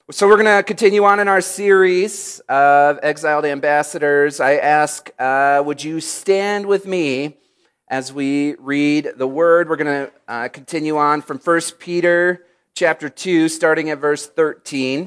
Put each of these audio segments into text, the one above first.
So we're going to continue on in our series of Exiled Ambassadors. I ask, would you stand with me as we read the Word? We're going to continue on from 1 Peter chapter 2, starting at verse 13.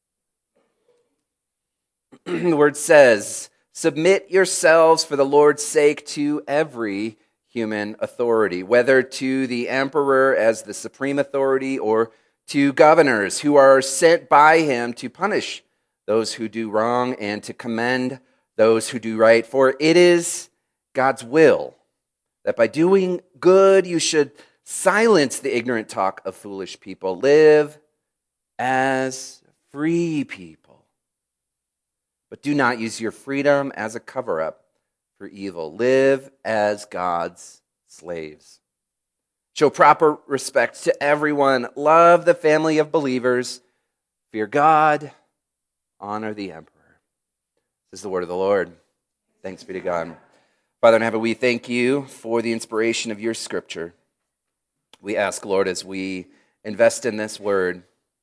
The Word says, "Submit yourselves for the Lord's sake to every human authority, whether to the emperor as the supreme authority or to governors who are sent by him to punish those who do wrong and to commend those who do right. For it is God's will that by doing good you should silence the ignorant talk of foolish people. Live as free people, but do not use your freedom as a cover-up for evil. Live as God's slaves. Show proper respect to everyone. Love the family of believers. Fear God. Honor the emperor." This is the word of the Lord. Thanks be to God. Father in heaven, we thank you for the inspiration of your scripture. We ask, Lord, as we invest in this word,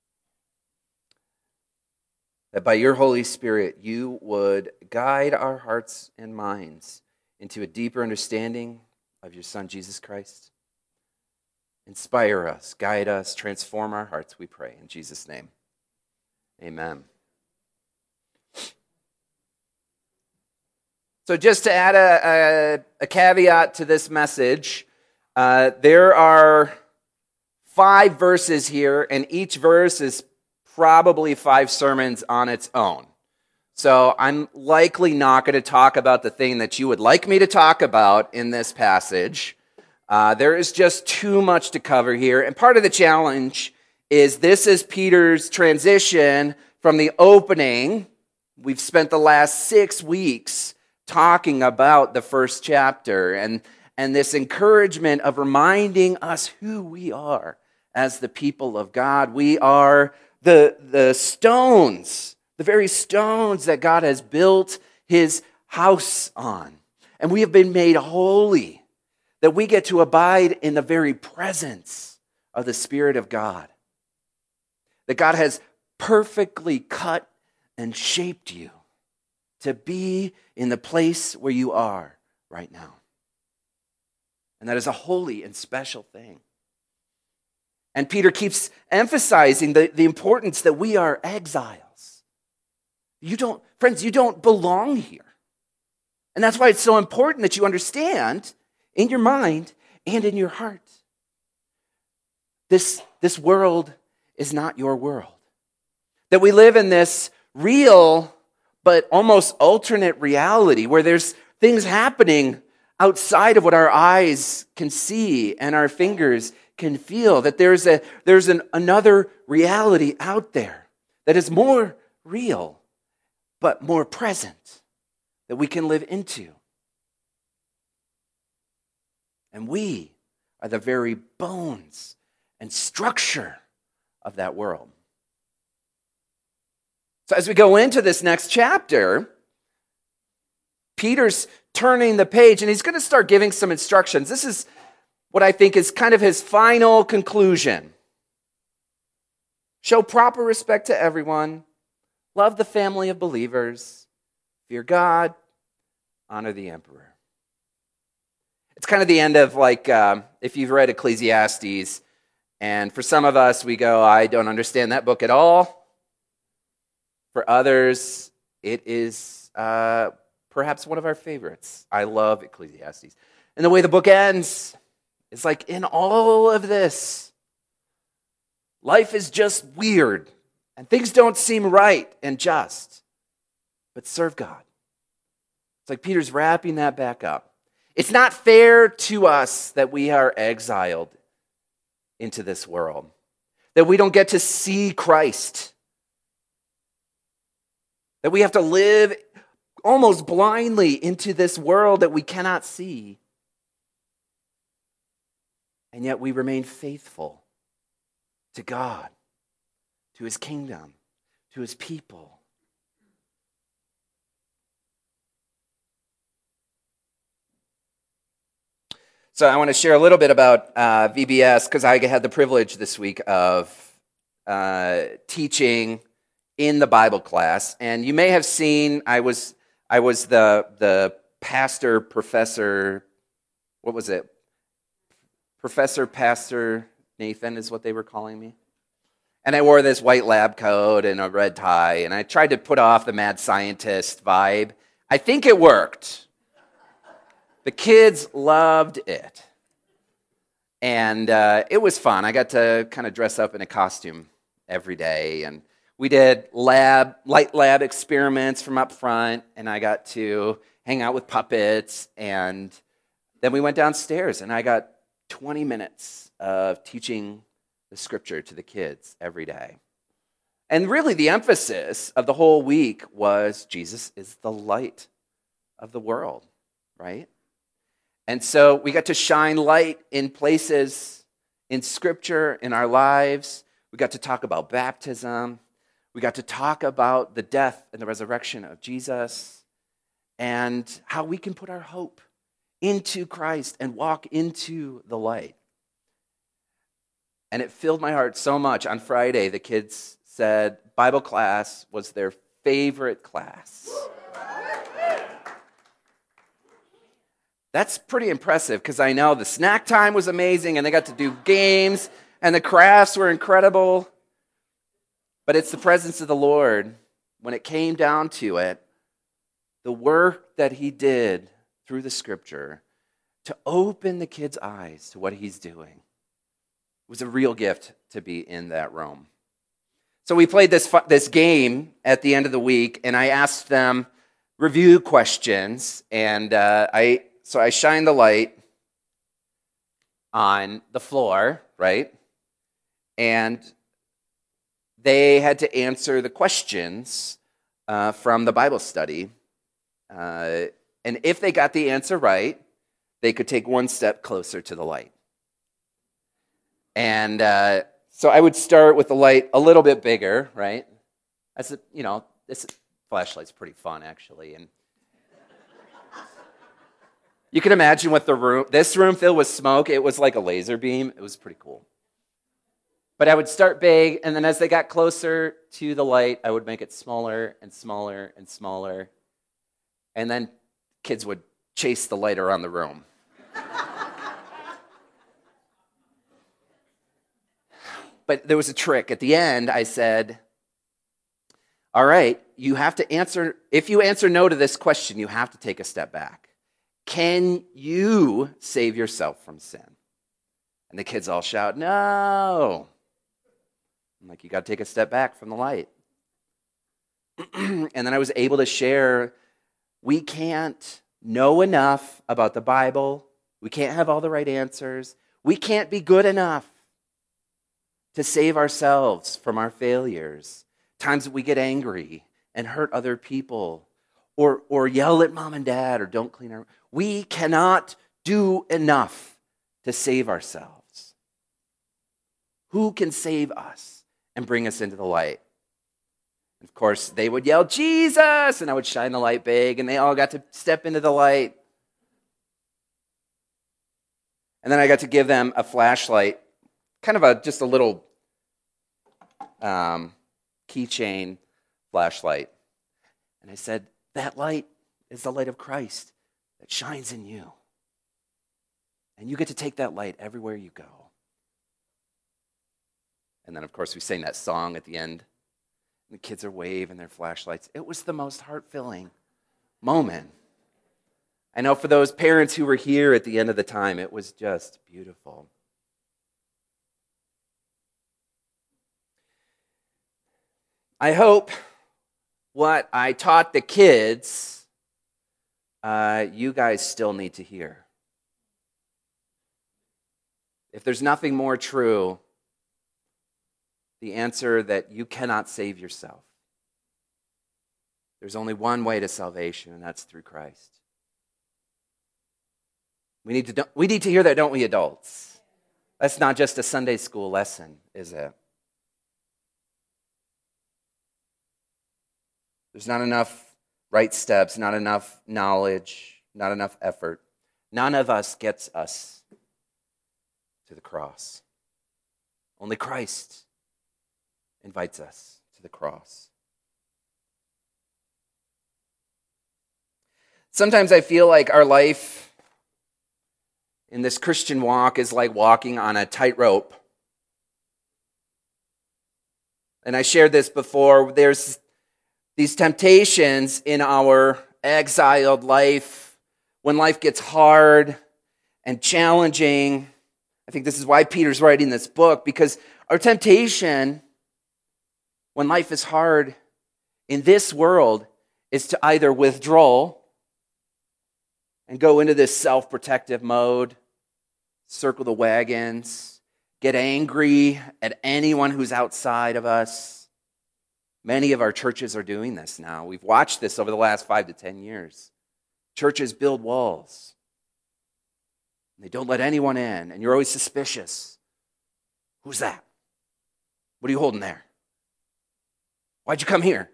that by your Holy Spirit, you would guide our hearts and minds into a deeper understanding of your Son, Jesus Christ. Inspire us, guide us, transform our hearts, we pray. In Jesus' name, amen. So just to add a caveat to this message, there are 5 verses here, and each verse is probably 5 sermons on its own. So I'm likely not going to talk about the thing that you would like me to talk about in this passage. There is just too much to cover here. And part of the challenge is this is Peter's transition from the opening. We've spent the last 6 weeks talking about the first chapter and this encouragement of reminding us who we are as the people of God. We are the stones, the very stones that God has built his house on. And we have been made holy, that we get to abide in the very presence of the Spirit of God. That God has perfectly cut and shaped you to be in the place where you are right now. And that is a holy and special thing. And Peter keeps emphasizing the importance that we are exiles. Friends, you don't belong here. And that's why it's so important that you understand in your mind and in your heart, this world is not your world. That we live in this real but almost alternate reality where there's things happening outside of what our eyes can see and our fingers can feel. That there's another reality out there that is more real but more present that we can live into. And we are the very bones and structure of that world. So as we go into this next chapter, Peter's turning the page and he's going to start giving some instructions. This is what I think is kind of his final conclusion. Show proper respect to everyone. Love the family of believers. Fear God. Honor the emperor. It's kind of the end of if you've read Ecclesiastes, and for some of us, we go, I don't understand that book at all. For others, it is perhaps one of our favorites. I love Ecclesiastes. And the way the book ends is like, in all of this, life is just weird, and things don't seem right and just, but serve God. It's like Peter's wrapping that back up. It's not fair to us that we are exiled into this world, that we don't get to see Christ, that we have to live almost blindly into this world that we cannot see, and yet we remain faithful to God, to his kingdom, to his people. So I want to share a little bit about VBS because I had the privilege this week of teaching in the Bible class, and you may have seen I was the pastor, professor, what was it? Professor Pastor Nathan is what they were calling me. And I wore this white lab coat and a red tie, and I tried to put off the mad scientist vibe. I think it worked. The kids loved it. And it was fun. I got to kind of dress up in a costume every day, and we did light lab experiments from up front, and I got to hang out with puppets, and then we went downstairs, and I got 20 minutes of teaching the scripture to the kids every day. And really the emphasis of the whole week was Jesus is the light of the world, right? And so we got to shine light in places in scripture, in our lives. We got to talk about baptism. We got to talk about the death and the resurrection of Jesus and how we can put our hope into Christ and walk into the light. And it filled my heart so much. On Friday, the kids said Bible class was their favorite class. That's pretty impressive because I know the snack time was amazing and they got to do games and the crafts were incredible. But it's the presence of the Lord. When it came down to it, the work that he did through the scripture to open the kids' eyes to what he's doing was a real gift to be in that room. So we played this game at the end of the week, and I asked them review questions, and I shined the light on the floor, right? And they had to answer the questions from the Bible study. And if they got the answer right, they could take one step closer to the light. And so I would start with the light a little bit bigger, right? This flashlight's pretty fun, actually. And you can imagine what this room filled with smoke. It was like a laser beam. It was pretty cool. But I would start big, and then as they got closer to the light, I would make it smaller and smaller and smaller. And then kids would chase the light around the room. But there was a trick. At the end, I said, all right, you have to answer, if you answer no to this question, you have to take a step back. Can you save yourself from sin? And the kids all shout, no. I'm like, you got to take a step back from the light. And then I was able to share, we can't know enough about the Bible. We can't have all the right answers. We can't be good enough to save ourselves from our failures. Times that we get angry and hurt other people or yell at mom and dad or don't clean our... We cannot do enough to save ourselves. Who can save us and bring us into the light? Of course, they would yell, Jesus! And I would shine the light big, and they all got to step into the light. And then I got to give them a flashlight, kind of just a little keychain flashlight. And I said, that light is the light of Christ that shines in you. And you get to take that light everywhere you go. And then, of course, we sang that song at the end. The kids are waving their flashlights. It was the most heart-filling moment. I know for those parents who were here at the end of the time, it was just beautiful. I hope what I taught the kids, you guys still need to hear. If there's nothing more true, the answer that you cannot save yourself. There's only one way to salvation, and that's through Christ. We need to hear that, don't we, adults? That's not just a Sunday school lesson, is it? There's not enough right steps, not enough knowledge, not enough effort. None of us gets us to the cross. Only Christ invites us to the cross. Sometimes I feel like our life in this Christian walk is like walking on a tightrope. And I shared this before. There's these temptations in our exiled life when life gets hard and challenging. I think this is why Peter's writing this book, because our temptation when life is hard in this world is to either withdraw and go into this self-protective mode, circle the wagons, get angry at anyone who's outside of us. Many of our churches are doing this now. We've watched this over the last 5 to 10 years. Churches build walls. They don't let anyone in, and you're always suspicious. Who's that? What are you holding there? Why'd you come here?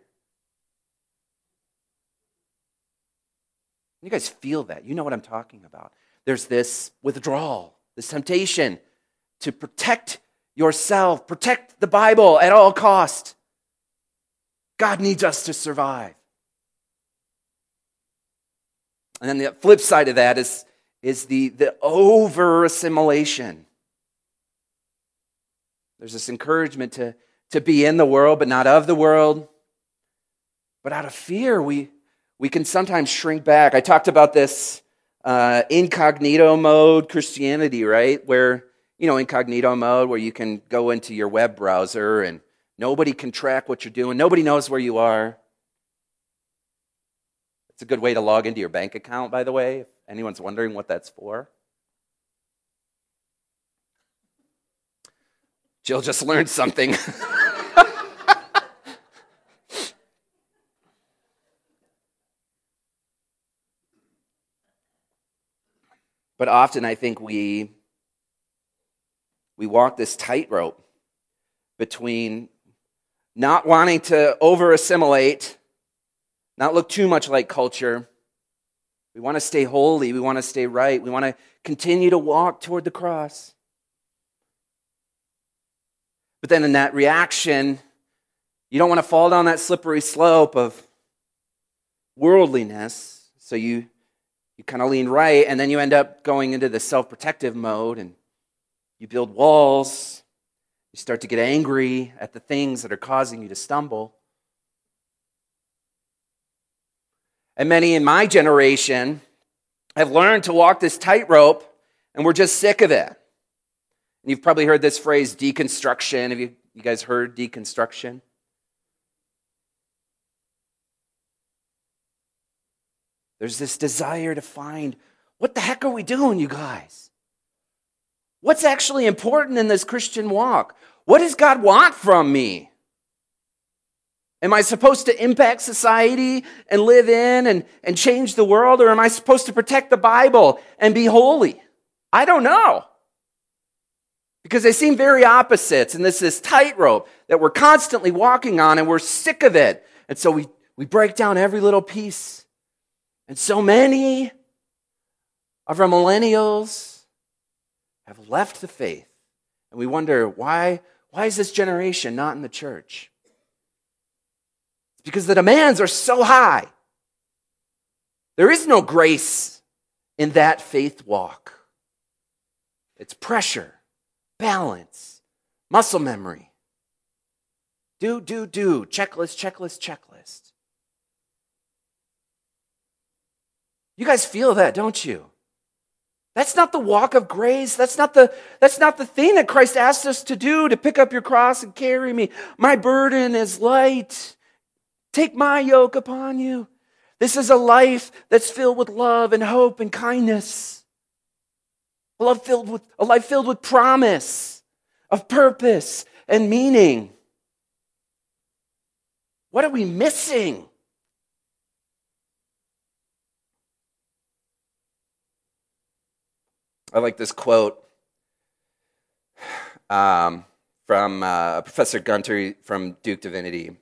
You guys feel that. You know what I'm talking about. There's this withdrawal, this temptation to protect yourself, protect the Bible at all cost. God needs us to survive. And then the flip side of that is the over-assimilation. There's this encouragement to be in the world, but not of the world. But out of fear, we can sometimes shrink back. I talked about this incognito mode Christianity, right? Where, incognito mode, where you can go into your web browser and nobody can track what you're doing. Nobody knows where you are. It's a good way to log into your bank account, by the way, if anyone's wondering what that's for. Jill just learned something. But often I think we walk this tightrope between not wanting to over-assimilate, not look too much like culture. We want to stay holy. We want to stay right. We want to continue to walk toward the cross. But then in that reaction, you don't want to fall down that slippery slope of worldliness, so you kind of lean right, and then you end up going into the self-protective mode, and you build walls. You start to get angry at the things that are causing you to stumble. And many in my generation have learned to walk this tightrope, and we're just sick of it. And you've probably heard this phrase, deconstruction. Have you guys heard deconstruction? There's this desire to find, what the heck are we doing, you guys? What's actually important in this Christian walk? What does God want from me? Am I supposed to impact society and live in and change the world? Or am I supposed to protect the Bible and be holy? I don't know. Because they seem very opposites. And this tightrope that we're constantly walking on, and we're sick of it. And so we break down every little piece. And so many of our millennials have left the faith. And we wonder, why is this generation not in the church? It's because the demands are so high. There is no grace in that faith walk. It's pressure, balance, muscle memory. Do, checklist. You guys feel that, don't you? That's not the walk of grace. That's not the thing that Christ asked us to do, to pick up your cross and carry me. My burden is light. Take my yoke upon you. This is a life that's filled with love and hope and kindness. A life filled with promise, of purpose and meaning. What are we missing? I like this quote from Professor Gunter from Duke Divinity.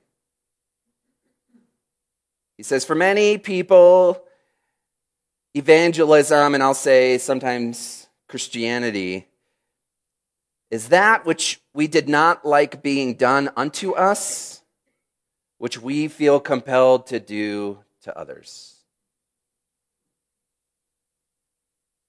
He says, for many people, evangelism, and I'll say sometimes Christianity, is that which we did not like being done unto us, which we feel compelled to do to others.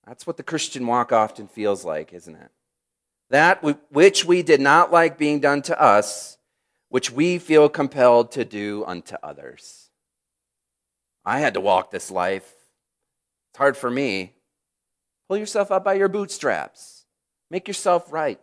That's what the Christian walk often feels like, isn't it? That which we did not like being done to us, which we feel compelled to do unto others. I had to walk this life. It's hard for me. Pull yourself up by your bootstraps. Make yourself right.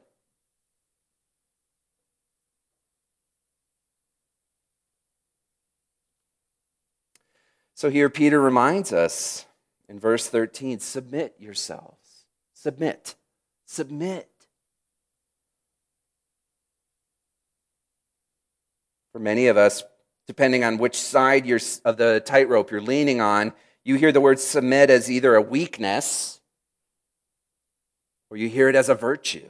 So here Peter reminds us in verse 13, submit yourselves. Submit. Submit. For many of us, depending on which side of the tightrope you're leaning on, you hear the word submit as either a weakness or you hear it as a virtue.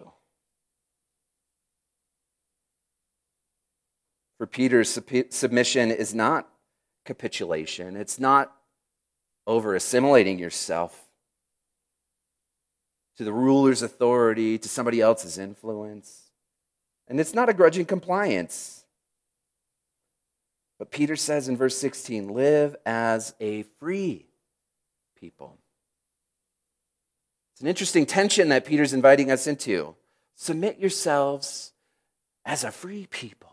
For Peter, submission is not capitulation. It's not over assimilating yourself to the ruler's authority, to somebody else's influence. And it's not a grudging compliance. But Peter says in verse 16, live as a free people. It's an interesting tension that Peter's inviting us into. Submit yourselves as a free people.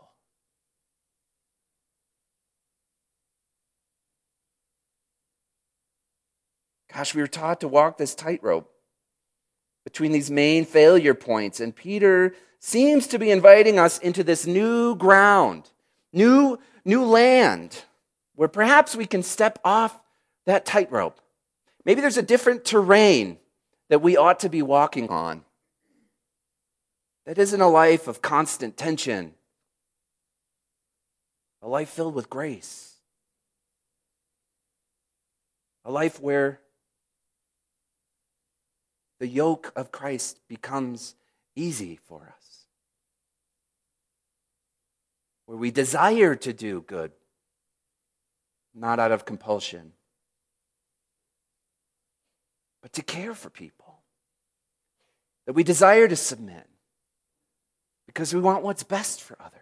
Gosh, we were taught to walk this tightrope between these main failure points, and Peter seems to be inviting us into this new ground, new land, where perhaps we can step off that tightrope. Maybe there's a different terrain that we ought to be walking on. That isn't a life of constant tension, a life filled with grace, a life where the yoke of Christ becomes easy for us, where we desire to do good, not out of compulsion, but to care for people, that we desire to submit because we want what's best for others.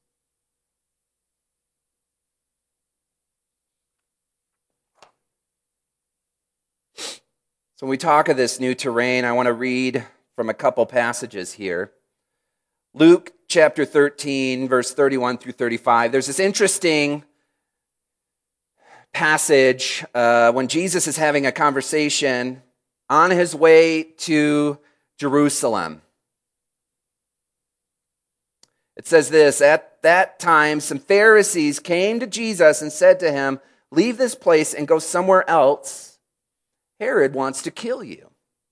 So when we talk of this new terrain, I want to read from a couple passages here. Luke chapter 13, verse 31 through 35. There's this interesting passage when Jesus is having a conversation on his way to Jerusalem. It says this, at that time, some Pharisees came to Jesus and said to him, leave this place and go somewhere else. Herod wants to kill you.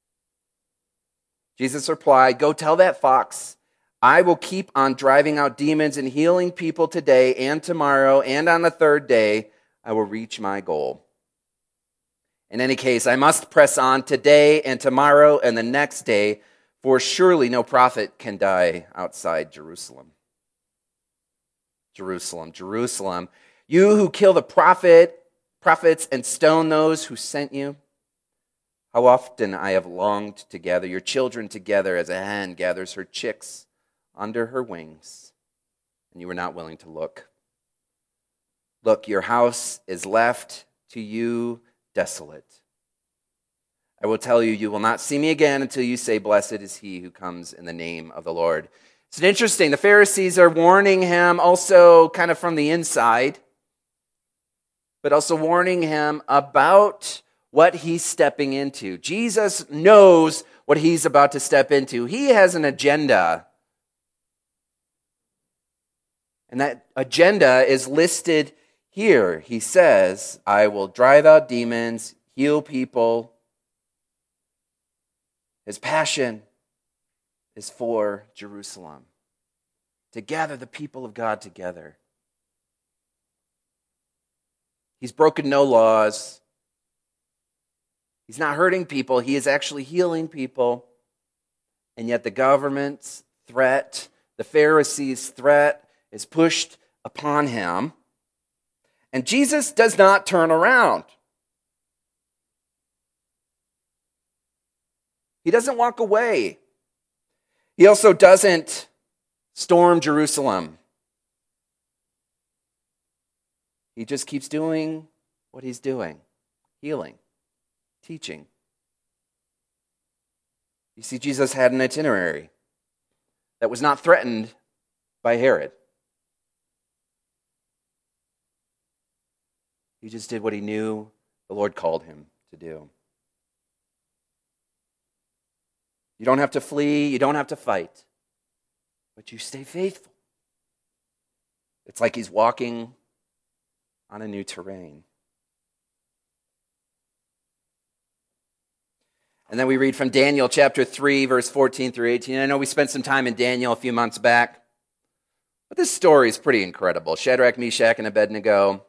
Jesus replied, go tell that fox, I will keep on driving out demons and healing people today and tomorrow, and on the third day, I will reach my goal. In any case, I must press on today and tomorrow and the next day, for surely no prophet can die outside Jerusalem. Jerusalem, Jerusalem, you who kill the prophets and stone those who sent you. How often I have longed to gather your children together as a hen gathers her chicks under her wings, and you were not willing to look. Look, your house is left to you desolate. I will tell you, you will not see me again until you say, blessed is he who comes in the name of the Lord. It's interesting. The Pharisees are warning him also kind of from the inside, but also warning him about what he's stepping into. Jesus knows what he's about to step into. He has an agenda. And that agenda is listed here. He says, I will drive out demons, heal people. His passion is for Jerusalem, to gather the people of God together. He's broken no laws. He's not hurting people. He is actually healing people. And yet the government's threat, the Pharisees' threat, is pushed upon him. And Jesus does not turn around. He doesn't walk away. He also doesn't storm Jerusalem. He just keeps doing what he's doing, healing, teaching. You see, Jesus had an itinerary that was not threatened by Herod. He just did what he knew the Lord called him to do. You don't have to flee, you don't have to fight, but you stay faithful. It's like he's walking on a new terrain. And then we read from Daniel chapter 3, verse 14 through 18. I know we spent some time in Daniel a few months back, but this story is pretty incredible. Shadrach, Meshach, and Abednego.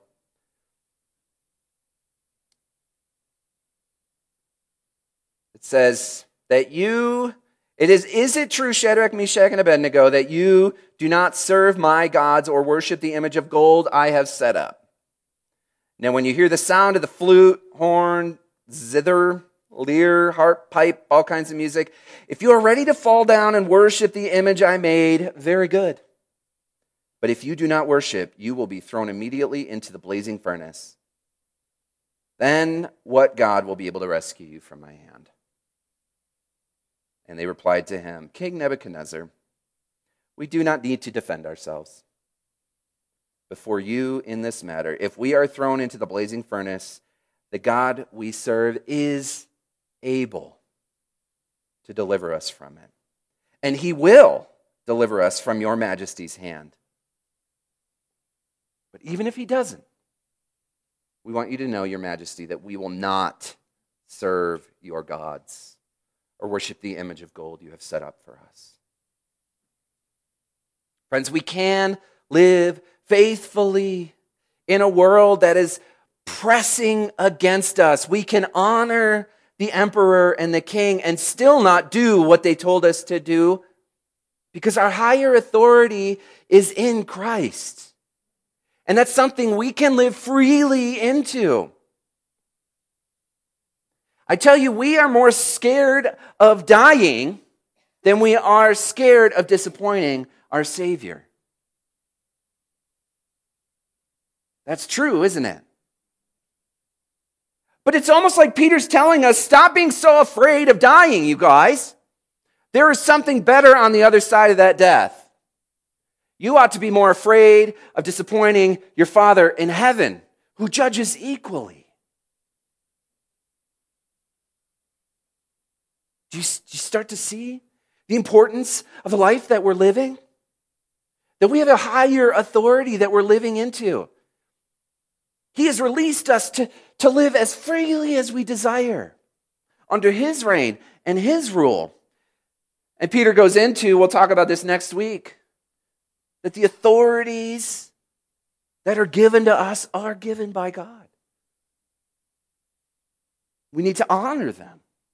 It says that is it true, Shadrach, Meshach, and Abednego, that you do not serve my gods or worship the image of gold I have set up? Now when you hear the sound of the flute, horn, zither, lyre, harp, pipe, all kinds of music, if you are ready to fall down and worship the image I made, very good. But if you do not worship, you will be thrown immediately into the blazing furnace. Then what God will be able to rescue you from my hand? And they replied to him, King Nebuchadnezzar, we do not need to defend ourselves before you in this matter. If we are thrown into the blazing furnace, the God we serve is able to deliver us from it. And he will deliver us from your majesty's hand. But even if he doesn't, we want you to know, your majesty, that we will not serve your gods or worship the image of gold you have set up for us. Friends, we can live faithfully in a world that is pressing against us. We can honor the emperor and the king and still not do what they told us to do because our higher authority is in Christ. And that's something we can live freely into. I tell you, we are more scared of dying than we are scared of disappointing our Savior. That's true, isn't it? But it's almost like Peter's telling us, stop being so afraid of dying, you guys. There is something better on the other side of that death. You ought to be more afraid of disappointing your Father in heaven, who judges equally. Do you start to see the importance of the life that we're living? That we have a higher authority that we're living into. He has released us to live as freely as we desire under his reign and his rule. And Peter goes into, we'll talk about this next week, that the authorities that are given to us are given by God. We need to honor them.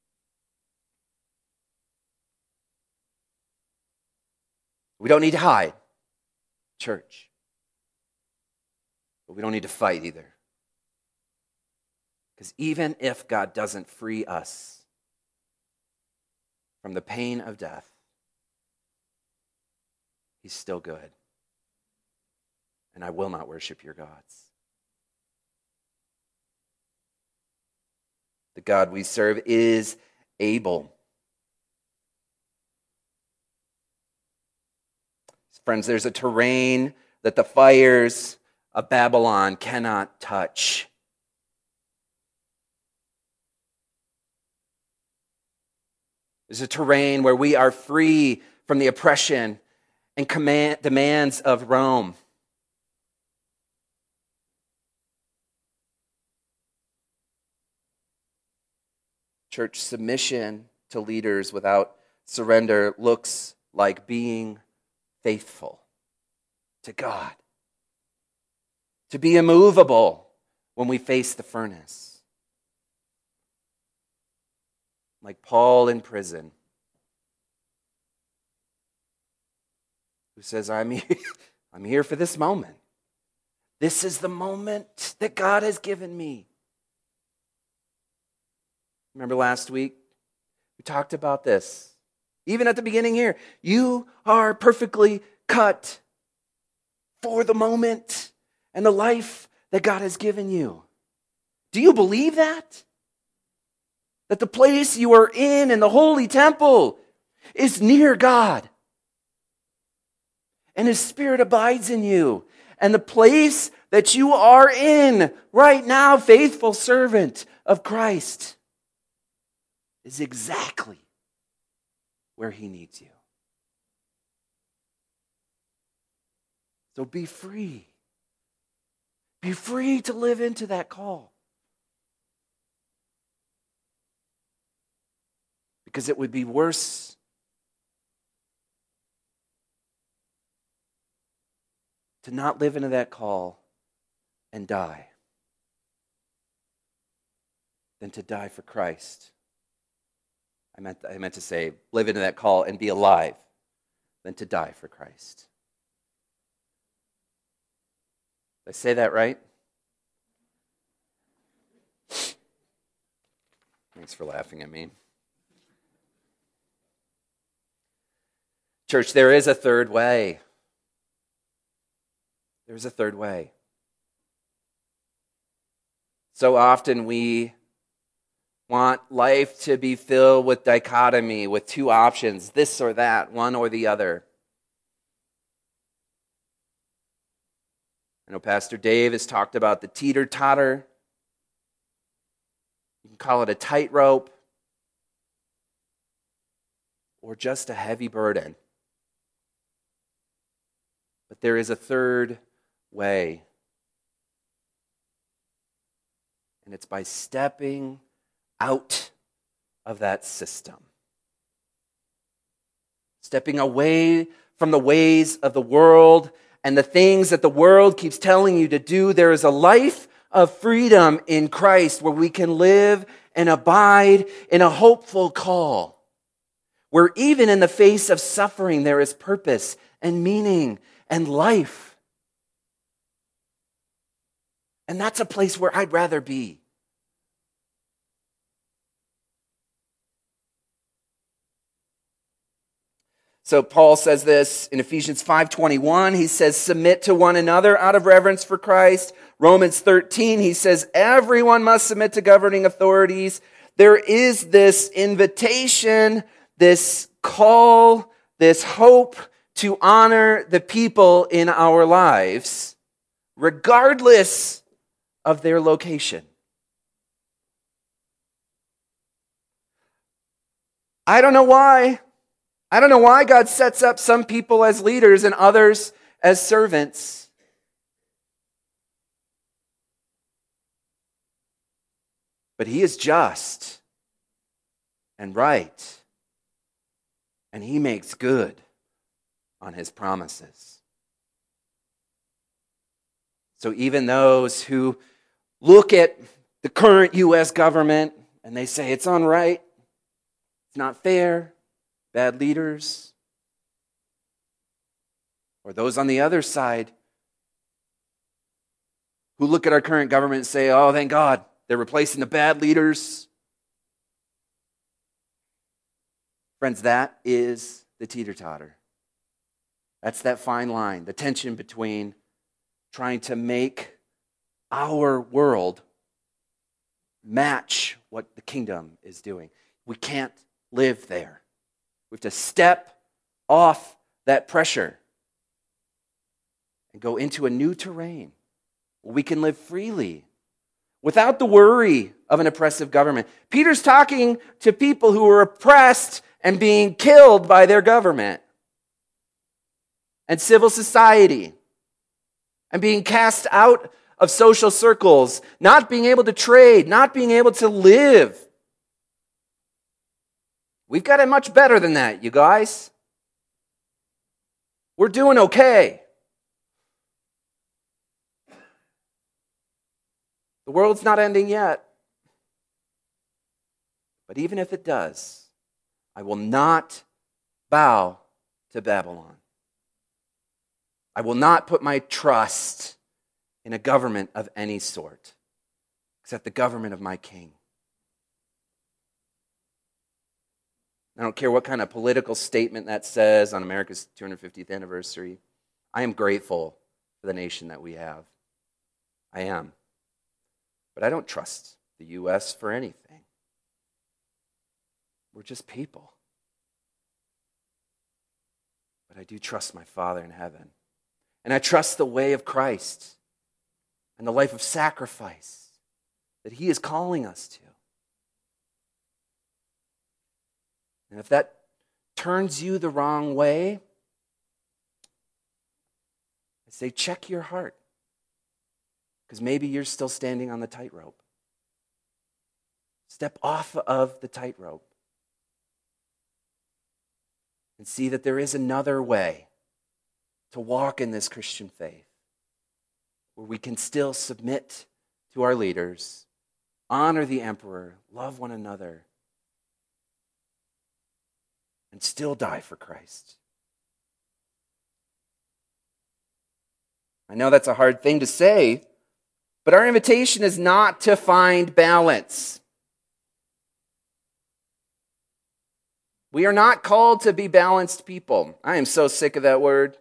We don't need to hide, church. But we don't need to fight either. Because even if God doesn't free us from the pain of death, he's still good. And I will not worship your gods. The God we serve is able. Friends, there's a terrain that the fires of Babylon cannot touch. There's a terrain where we are free from the oppression and demands of Rome. Church submission to leaders without surrender looks like being faithful to God. To be immovable when we face the furnace. Like Paul in prison, who says, I'm here for this moment. This is the moment that God has given me. Remember last week? We talked about this. Even at the beginning here, you are perfectly cut for the moment and the life that God has given you. Do you believe that? That the place you are in the holy temple, is near God. And His Spirit abides in you. And the place that you are in right now, faithful servant of Christ, is exactly where He needs you. So be free. Be free to live into that call. Because it would be worse to not live into that call and die than to die for Christ. I meant to say live into that call and be alive than to die for Christ. Did I say that right? Thanks for laughing at me. Church, there is a third way. There's a third way. So often we want life to be filled with dichotomy, with two options, this or that, one or the other. I know Pastor Dave has talked about the teeter-totter. You can call it a tightrope or just a heavy burden. But there is a third way. And it's by stepping out of that system. Stepping away from the ways of the world and the things that the world keeps telling you to do. There is a life of freedom in Christ where we can live and abide in a hopeful call. Where even in the face of suffering, there is purpose and meaning and life. And that's a place where I'd rather be. So Paul says this in Ephesians 5:21. He says, submit to one another out of reverence for Christ. Romans 13, he says, everyone must submit to governing authorities. There is this invitation, this call, this hope to honor the people in our lives, regardless of their location. I don't know why. I don't know why God sets up some people as leaders and others as servants. But He is just and right, and He makes good on His promises. So even those who look at the current U.S. government and they say it's unright, it's not fair, bad leaders, or those on the other side who look at our current government and say, oh, thank God, they're replacing the bad leaders. Friends, that is the teeter-totter. That's that fine line, the tension between trying to make our world match what the kingdom is doing. We can't live there. We have to step off that pressure and go into a new terrain where we can live freely without the worry of an oppressive government. Peter's talking to people who were oppressed and being killed by their government and civil society and being cast out of social circles, not being able to trade, not being able to live. We've got it much better than that, you guys. We're doing okay. The world's not ending yet. But even if it does, I will not bow to Babylon. I will not put my trust in a government of any sort, except the government of my King. I don't care what kind of political statement that says on America's 250th anniversary. I am grateful for the nation that we have. I am. But I don't trust the U.S. for anything. We're just people. But I do trust my Father in heaven. And I trust the way of Christ and the life of sacrifice that he is calling us to. And if that turns you the wrong way, I say check your heart. Because maybe you're still standing on the tightrope. Step off of the tightrope and see that there is another way to walk in this Christian faith, where we can still submit to our leaders, honor the emperor, love one another, and still die for Christ. I know that's a hard thing to say, but our invitation is not to find balance. We are not called to be balanced people. I am so sick of that word.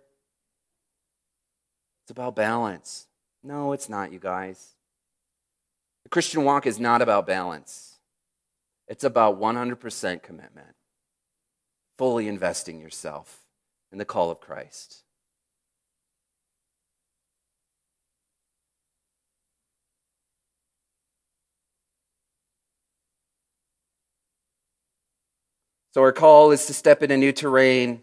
It's about balance. No, it's not, you guys. The Christian walk is not about balance. It's about 100% commitment, fully investing yourself in the call of Christ. So our call is to step into new terrain.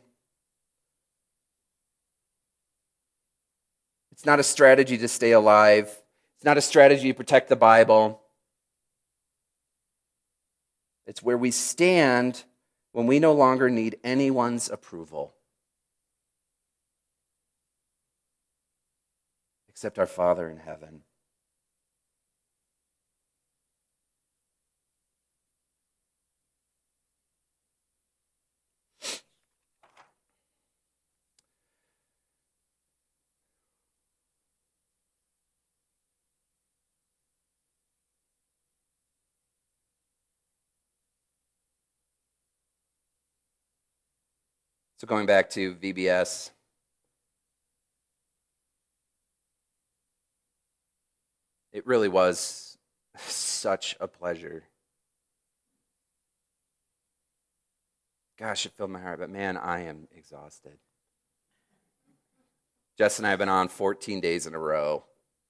It's not a strategy to stay alive. It's not a strategy to protect the Bible. It's where we stand when we no longer need anyone's approval, except our Father in heaven. So going back to VBS, it really was such a pleasure. Gosh, it filled my heart, but man, I am exhausted. Jess and I have been on 14 days in a row.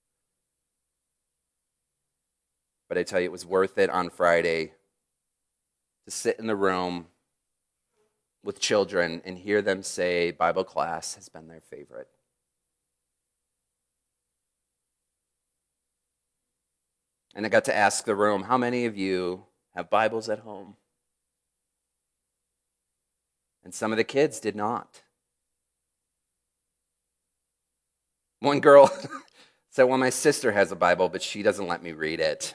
But I tell you, it was worth it on Friday to sit in the room with children and hear them say Bible class has been their favorite. And I got to ask the room, how many of you have Bibles at home? And some of the kids did not. One girl said, well, my sister has a Bible, but she doesn't let me read it.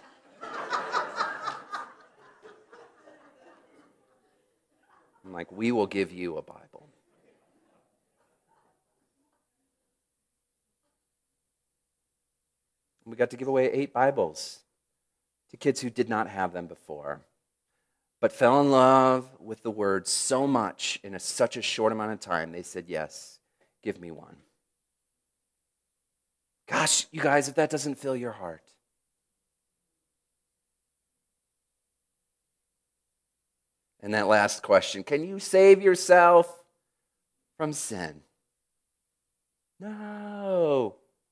I'm like, we will give you a Bible. We got to give away 8 Bibles to kids who did not have them before, but fell in love with the Word so much in such a short amount of time, they said, yes, give me one. Gosh, you guys, if that doesn't fill your heart. And that last question, can you save yourself from sin? No.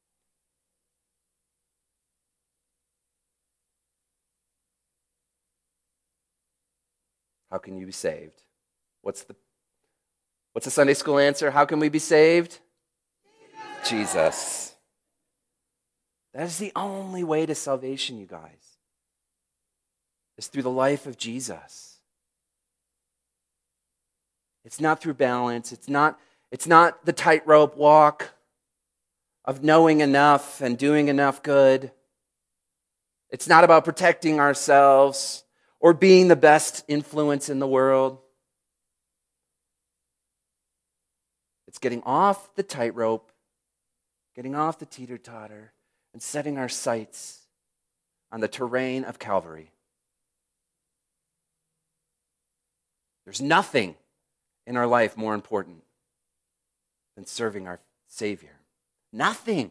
How can you be saved? What's the Sunday school answer? How can we be saved? Jesus. That is the only way to salvation, you guys. It's through the life of Jesus. It's not through balance. It's not the tightrope walk of knowing enough and doing enough good. It's not about protecting ourselves or being the best influence in the world. It's getting off the tightrope, getting off the teeter-totter, and setting our sights on the terrain of Calvary. There's nothing in our life more important than serving our Savior. Nothing.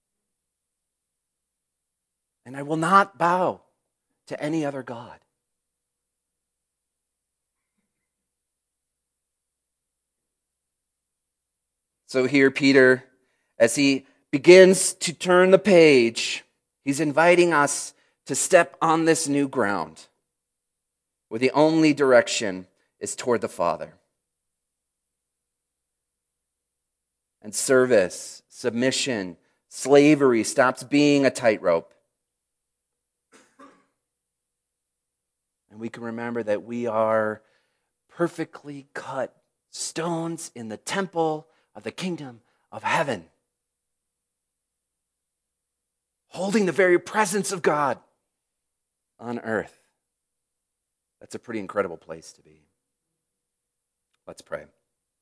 And I will not bow to any other God. So here, Peter, as he begins to turn the page, he's inviting us to step on this new ground where the only direction is toward the Father. And service, submission, slavery stops being a tightrope. And we can remember that we are perfectly cut stones in the temple of the kingdom of heaven, holding the very presence of God on earth. That's a pretty incredible place to be. Let's pray.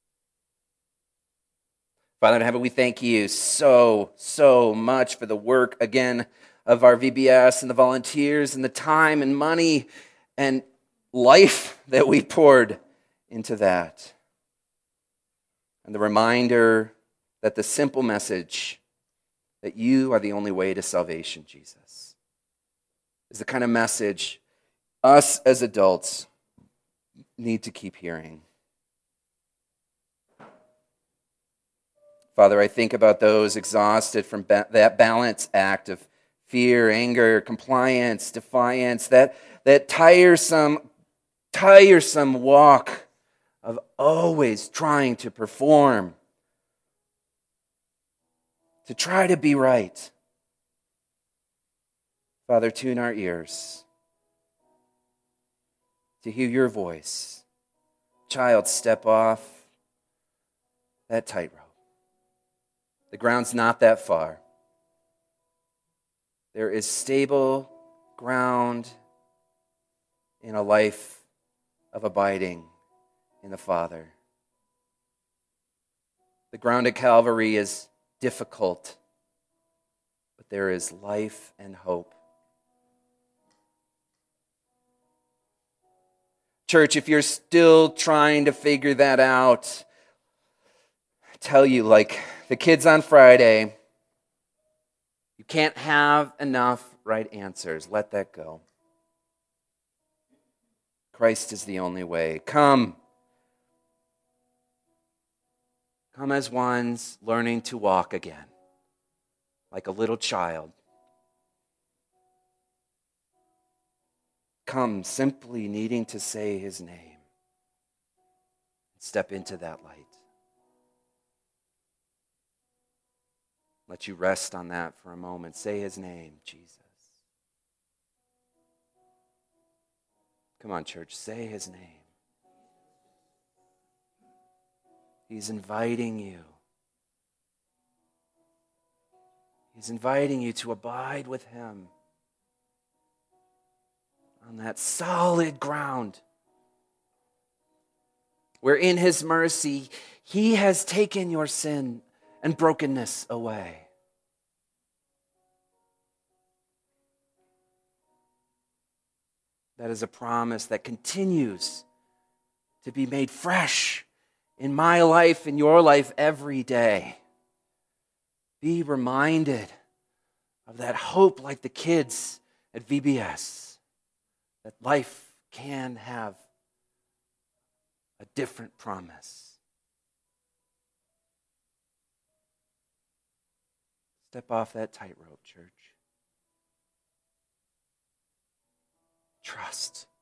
Father in heaven, we thank you so much for the work, again, of our VBS and the volunteers and the time and money and life that we poured into that. And the reminder that the simple message that you are the only way to salvation, Jesus, is the kind of message us as adults need to keep hearing. Father, I think about those exhausted from that balance act of fear, anger, compliance, defiance, that tiresome walk of always trying to perform, to try to be right. Father, tune our ears to hear your voice. Child, step off that tightrope. The ground's not that far. There is stable ground in a life of abiding in the Father. The ground at Calvary is difficult, but there is life and hope. Church, if you're still trying to figure that out, I tell you, like the kids on Friday, you can't have enough right answers. Let that go. Christ is the only way. Come as ones learning to walk again, like a little child. Come simply needing to say his name. Step into that light. Let you rest on that for a moment. Say his name, Jesus. Come on, church, say his name. He's inviting you. He's inviting you to abide with him on that solid ground where in his mercy he has taken your sin and brokenness away. That is a promise that continues to be made fresh in my life, in your life, every day. Be reminded of that hope like the kids at VBS, that life can have a different promise. Step off that tightrope, church. Trust.